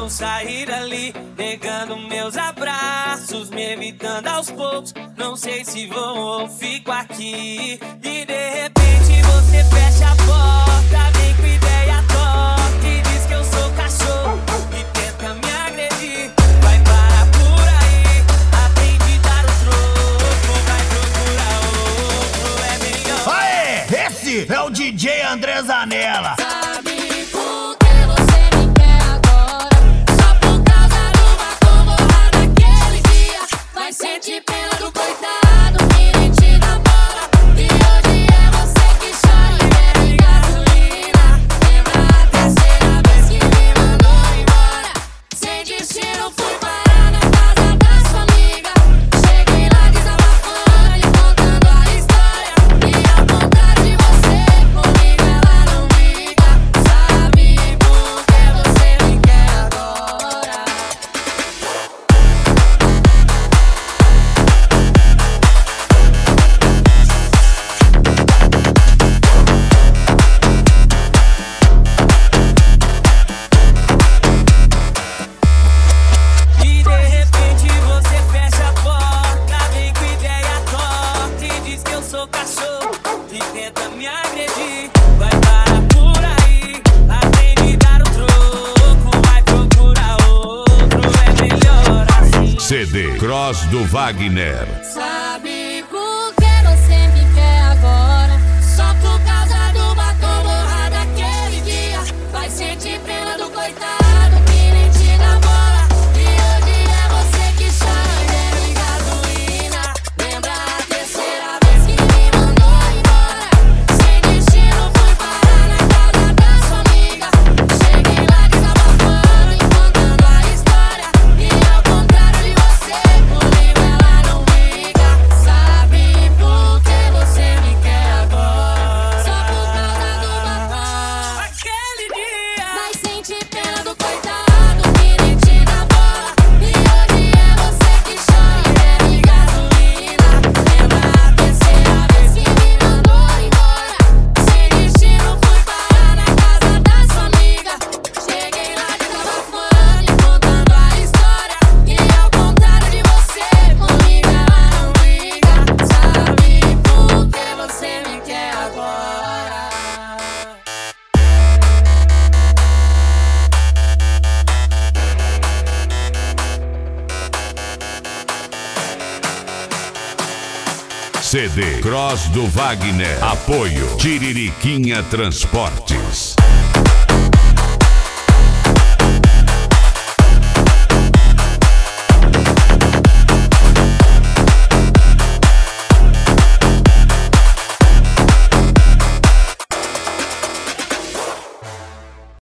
sair dali, negando meus abraços, me evitando aos poucos. Não sei se vou ou fico aqui. E de repente você fecha a porta, vem com ideia torta e diz que eu sou cachorro e tenta me agredir. Vai parar por aí, aprende a dar o troco, vai procurar outro, é melhor. Aê, esse é o DJ André Zanella. Sente pena do coitado que nem te dá bola. E hoje é você que chora e bebe gasolina. Lembra a terceira vez que me mandou embora? Sem destino fui parar na casa da sua amiga. Cheguei lá desabafando e contando a história. E ao contrário de você, comigo ela não briga. Sabe por que você me quer agora? Cachorro e tenta me agredir. Vai parar por aí, aprende a dar o troco, vai procurar outro, é melhor assim. CD Cross do Wagner. Sabe por que você me quer agora? Só por causa do batom borrado aquele dia. Vai sentir pena do coitado que nem te dá bola. E hoje é você que chora e bebe gasolina. Lembra a terceira vez que me mandou embora? Sem destino fui parar na casa da sua amiga. Cheguei lá desabafando e contando a história. E ao contrário de você, comigo ela não briga. Sabe por que você me quer agora? Só por causa do batom Aquele dia. mas sente pena do coitado que nem te dá bola. E hoje é você que chora e bebe gasolina. Lembra a terceira vez que me mandou embora? Sem destino fui parar na casa da sua amiga. Cheguei lá desabafando e contando a história. E ao contrário de você, comigo ela não briga. Sabe por que você me quer agora? CD Cross do Wagner. Apoio Tiririquinha Transportes.